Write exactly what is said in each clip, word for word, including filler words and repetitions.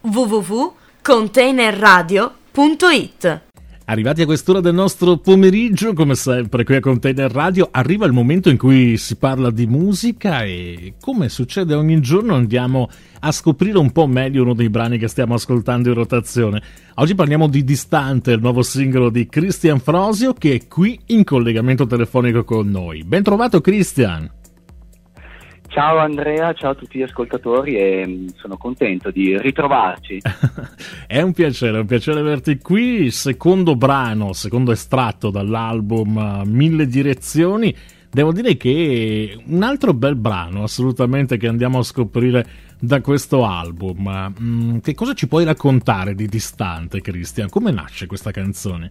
w w w punto container radio punto it. Arrivati a quest'ora del nostro pomeriggio, come sempre qui a Container Radio, arriva il momento in cui si parla di musica e, come succede ogni giorno, andiamo a scoprire un po' meglio uno dei brani che stiamo ascoltando in rotazione. Oggi parliamo di Distante, il nuovo singolo di Christian Frosio, che è qui in collegamento telefonico con noi. Ben trovato, Christian! Ciao Andrea, ciao a tutti gli ascoltatori e sono contento di ritrovarci. È un piacere, è un piacere averti qui. Secondo brano, secondo estratto dall'album Mille Direzioni. Devo dire che un altro bel brano assolutamente che andiamo a scoprire da questo album. Mm, che cosa ci puoi raccontare di Distante, Christian? Come nasce questa canzone?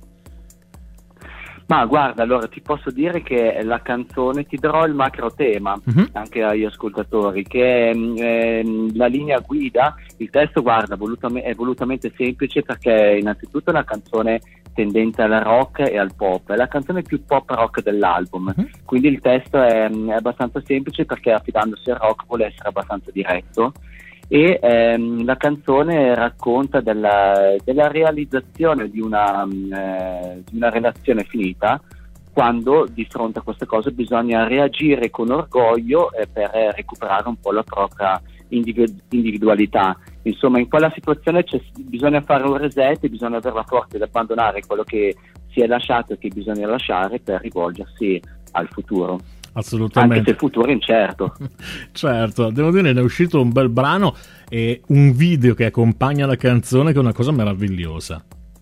Ma guarda, allora ti posso dire che la canzone, ti darò il macro tema uh-huh. anche agli ascoltatori, che è, è la linea guida. Il testo, guarda, volutame, è volutamente semplice perché innanzitutto è una canzone tendente al rock e al pop, è la canzone più pop rock dell'album, uh-huh. quindi il testo è, è abbastanza semplice perché affidandosi al rock vuole essere abbastanza diretto. E ehm, la canzone racconta della, della realizzazione di una, eh, di una relazione finita, quando di fronte a queste cose bisogna reagire con orgoglio eh, per recuperare un po' la propria individu- individualità. Insomma, in quella situazione c'è, bisogna fare un reset e bisogna avere la forza di abbandonare quello che si è lasciato e che bisogna lasciare per rivolgersi al futuro. Assolutamente. Anche se il futuro è incerto. Certo, devo dire ne è uscito un bel brano e un video che accompagna la canzone che è una cosa meravigliosa.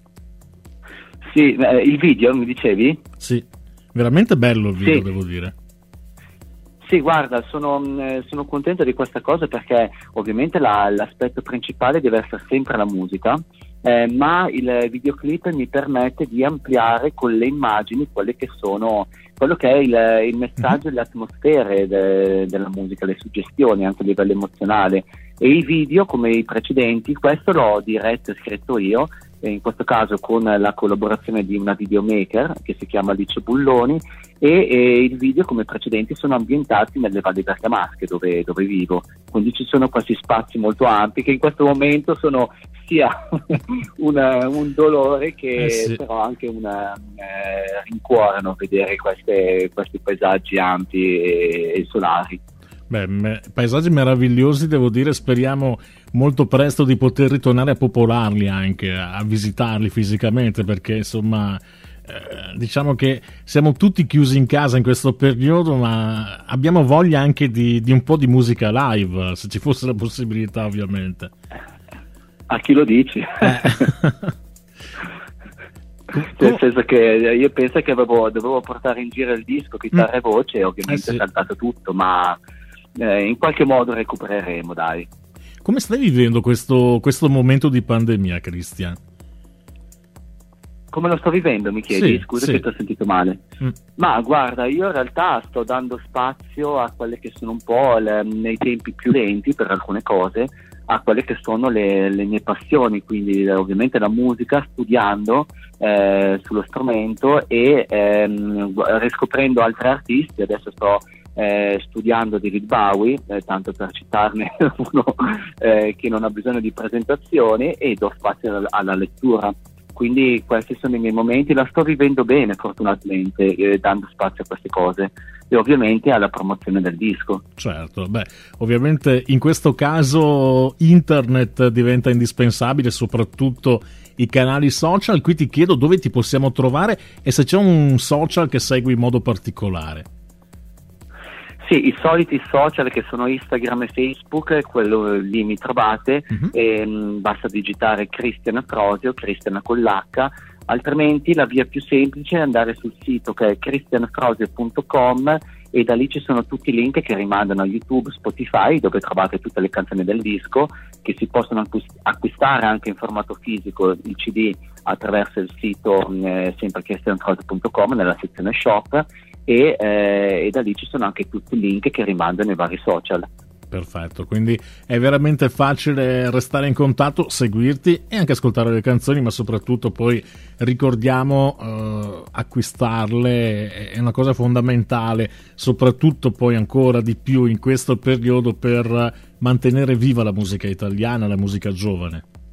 Sì, eh, il video mi dicevi? Sì, veramente bello il video, sì. devo dire. Sì, guarda, sono, sono contento di questa cosa perché ovviamente la, l'aspetto principale deve essere sempre la musica, eh, ma il videoclip mi permette di ampliare con le immagini quelle che sono quello che è il, il messaggio e le atmosfere de, della musica, le suggestioni anche a livello emozionale. E i video, come i precedenti, questo l'ho diretto e scritto io, in questo caso con la collaborazione di una videomaker che si chiama Alice Bulloni, e, e il video come precedenti sono ambientati nelle Valli Bergamasche dove, dove vivo, quindi ci sono questi spazi molto ampi che in questo momento sono sia una, un dolore che eh sì. però anche una eh, rincuorano vedere queste, questi paesaggi ampi e, e solari. Beh, me, paesaggi meravigliosi, devo dire, speriamo molto presto di poter ritornare a popolarli anche, a, a visitarli fisicamente, perché insomma eh, diciamo che siamo tutti chiusi in casa in questo periodo, ma abbiamo voglia anche di, di un po' di musica live, se ci fosse la possibilità ovviamente. A chi lo dici? Eh. Nel senso che io penso che avevo, dovevo portare in giro il disco, chitarra e voce, e ovviamente eh sì. è saltato tutto, ma eh, in qualche modo recupereremo, dai. Come stai vivendo questo, questo momento di pandemia, Christian? Come lo sto vivendo, mi chiedi? Sì, Scusa sì. che ti ho sentito male. Mm. Ma guarda, io in realtà sto dando spazio a quelle che sono un po' le, nei tempi più lenti per alcune cose, a quelle che sono le, le mie passioni, quindi ovviamente la musica, studiando eh, sullo strumento e ehm, riscoprendo altri artisti. Adesso sto eh, studiando David Bowie, eh, tanto per citarne uno eh, che non ha bisogno di presentazioni, e do spazio alla, alla lettura. Quindi questi sono i miei momenti, la sto vivendo bene fortunatamente, eh, dando spazio a queste cose e ovviamente alla promozione del disco. Certo, beh, ovviamente in questo caso internet diventa indispensabile, soprattutto i canali social. Qui ti chiedo dove ti possiamo trovare e se c'è un social che segui in modo particolare. Sì, i soliti social che sono Instagram e Facebook, quello lì mi trovate, uh-huh. e, mh, basta digitare Christian Frosio, Christian con l'H, altrimenti la via più semplice è andare sul sito che è christian frosio punto com e da lì ci sono tutti i link che rimandano a YouTube, Spotify, dove trovate tutte le canzoni del disco che si possono acquistare anche in formato fisico, il C D, attraverso il sito eh, sempre christian frosio punto com nella sezione shop. E, eh, e da lì ci sono anche tutti i link che rimandano ai vari social. Perfetto, quindi è veramente facile restare in contatto, seguirti e anche ascoltare le canzoni, ma soprattutto poi ricordiamo eh, acquistarle, è una cosa fondamentale, soprattutto poi ancora di più in questo periodo per mantenere viva la musica italiana, la musica giovane.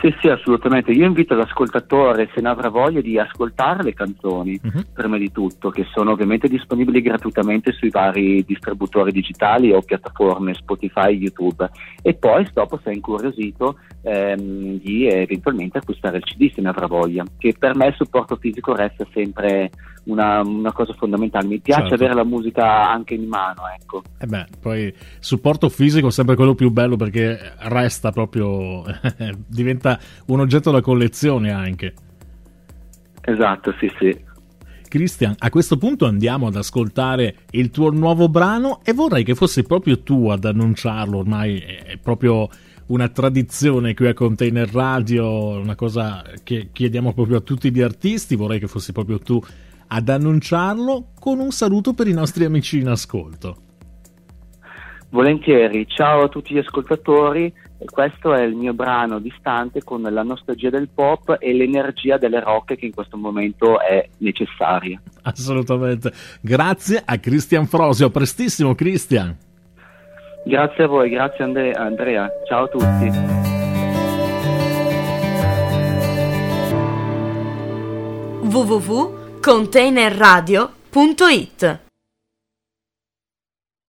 Sì, sì, assolutamente. Io invito l'ascoltatore, se ne avrà voglia, di ascoltare le canzoni, uh-huh. prima di tutto, che sono ovviamente disponibili gratuitamente sui vari distributori digitali o piattaforme Spotify, YouTube, e poi dopo, se è incuriosito, ehm, di eventualmente acquistare il C D se ne avrà voglia, che per me il supporto fisico resta sempre una, una cosa fondamentale. Mi piace certo. avere la musica anche in mano, ecco. E beh, poi supporto fisico è sempre quello più bello, perché resta proprio diventa un oggetto da collezione anche. Esatto, sì, sì. Cristian, a questo punto andiamo ad ascoltare il tuo nuovo brano e vorrei che fossi proprio tu ad annunciarlo. Ormai è proprio una tradizione qui a Container Radio, una cosa che chiediamo proprio a tutti gli artisti. Vorrei che fossi proprio tu ad annunciarlo con un saluto per i nostri amici in ascolto. Volentieri, ciao a tutti gli ascoltatori. Questo è il mio brano Distante, con la nostalgia del pop e l'energia delle rock che in questo momento è necessaria. Assolutamente. Grazie a Cristian Frosio. A prestissimo, Cristian. Grazie a voi, grazie Andre- Andrea. Ciao a tutti. w w w punto container radio punto it